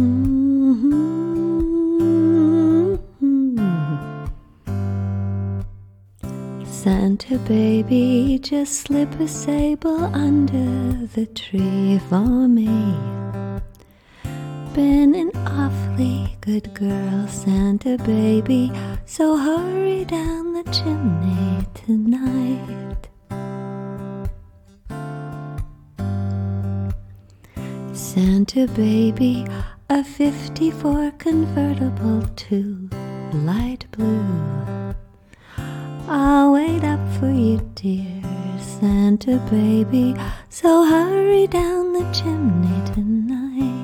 Santa baby, just slip a sable under the tree for me. Been an awfully good girl, Santa baby, so hurry down the chimney tonight. Santa baby, a '54 convertible to light blue. I'll wait up for you, dear Santa baby, so hurry down the chimney tonight.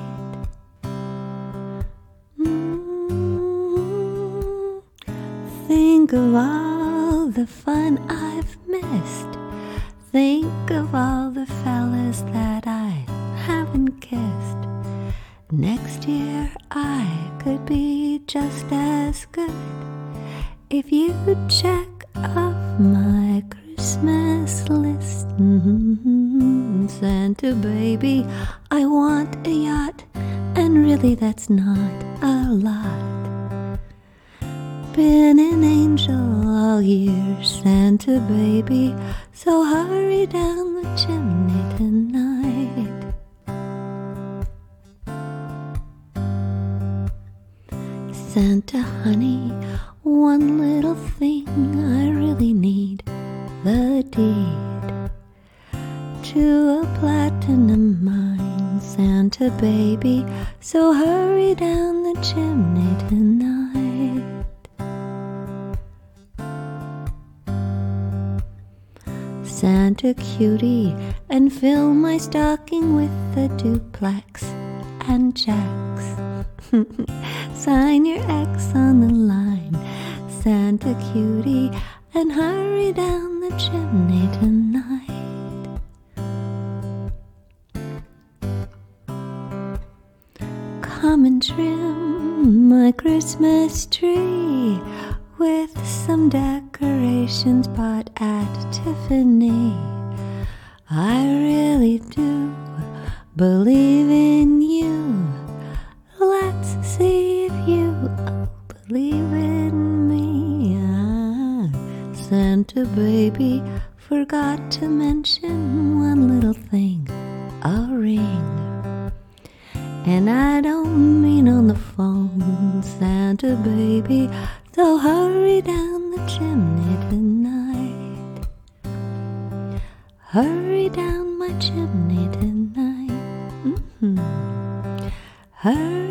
Think of all the fun I've missed. Think of all the fellas that I haven't kissed. Next year I could be just as good if you check off my Christmas list. Santa baby, I want a yacht, and really that's not a lot. Been an angel all year, Santa baby, so hurry down the chimney tonight. Santa honey, one little thing I really need, the deed to a platinum mine, Santa baby, so hurry down the chimney tonight. Santa cutie, and fill my stocking with a duplex and checks. Sign your X on the line, Santa cutie, and hurry down the chimney tonight. Come and trim my Christmas tree with some decorations bought at Tiffany. I really do believe in you. Let's see if you believe in me. Santa baby, forgot to mention one little thing, a ring. And I don't mean on the phone, Santa baby, so hurry down the chimney tonight. Hurry down my chimney tonight. Hurry.